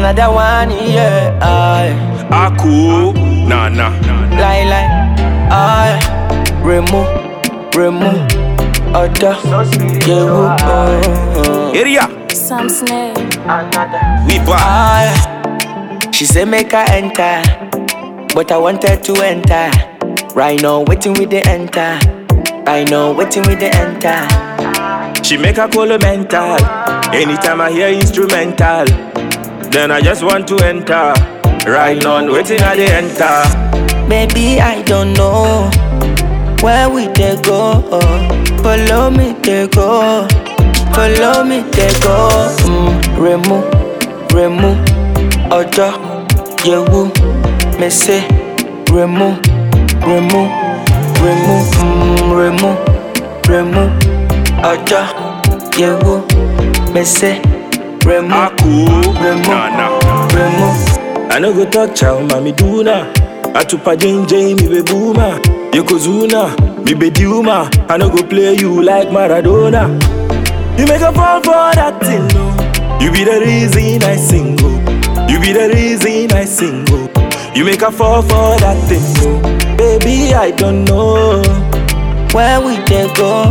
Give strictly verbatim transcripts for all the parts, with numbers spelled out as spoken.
another one, yeah. Aye. Aku, nah nah. Lie, lie, aye. Remove, remove, other, yeah, woo, oh, Area, Sam Snare. we back. aye. She say make her enter, but I wanted to enter. Right now, waiting with the enter. Right now, waiting with the enter. She make a call mental. Anytime I hear instrumental, then I just want to enter. Right now, waiting at the enter. Baby, I don't know where we they go. Follow me, they go. Follow me, they go. Mm, remove, remove, other, yeah, woo. Me say, remove, remove, remove, mm, remove, remove, other, yeah, woo. Me say, remove, Aku, remove, nah nah. remove. I no go talk chow, mami duna. Atupa jenje, mi be boomer. Yokozuna, mi be Duma. I no go play you like Maradona. You make a fall for that thing, no. You be the reason I sing, oh. You be the reason I sing, oh. You make a fall for that thing, no. Baby, I don't know Where we they go?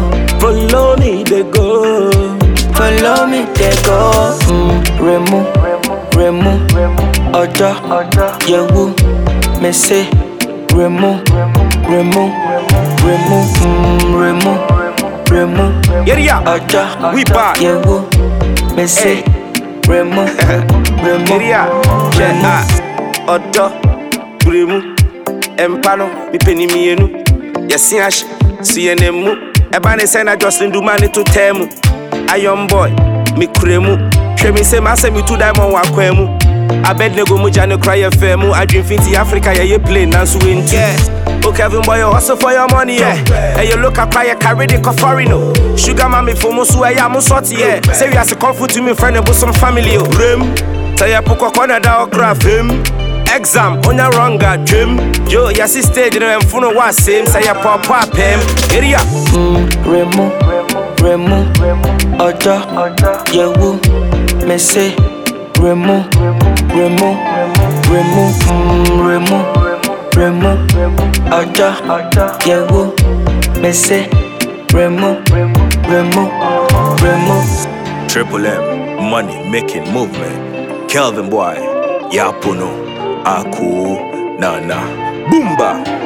follow me, they go. Follow me, they go. Mm, remove, remove, other, yeah, woo. Me say, remove, remove, remove, mm, remove, remove, Yeah, yeah. other, We back. yeah, woo. Me say, remove, remove, Area, yeah, Odo, Bremu, Empano, mi penny me enu. Yes, Yash, see an emu. Ebane sena Justin do money to temu. A young boy, mi kremu. She me say, Massa me two diamond wa kwemu. I bet nego mujano cry a femu. I dream finty Africa, yeah, you play Nansu win. Yeah. Oh, Kevin boy, you hustle for your money, yeah. And you look at cry, carry the coforino. Sugar mommy for Musu, I am Musoti, yeah. Say, you as a comfort to me, friend, and some family, rim. Say, I put a corner down, graph him. Exam, on your wrong got trim. Yo, yes, he stayed in a phone was same. Say, I pop pop him. Area. mm, remove, remove, other, yeah, woo. Me say, remove, remove, remove, mm, remove, remove, other, yeah, woo. Me say, remove, remove, remove. Triple M, money making movement. Kelvin boy, Yapuno, Aku, Nana, Boomba.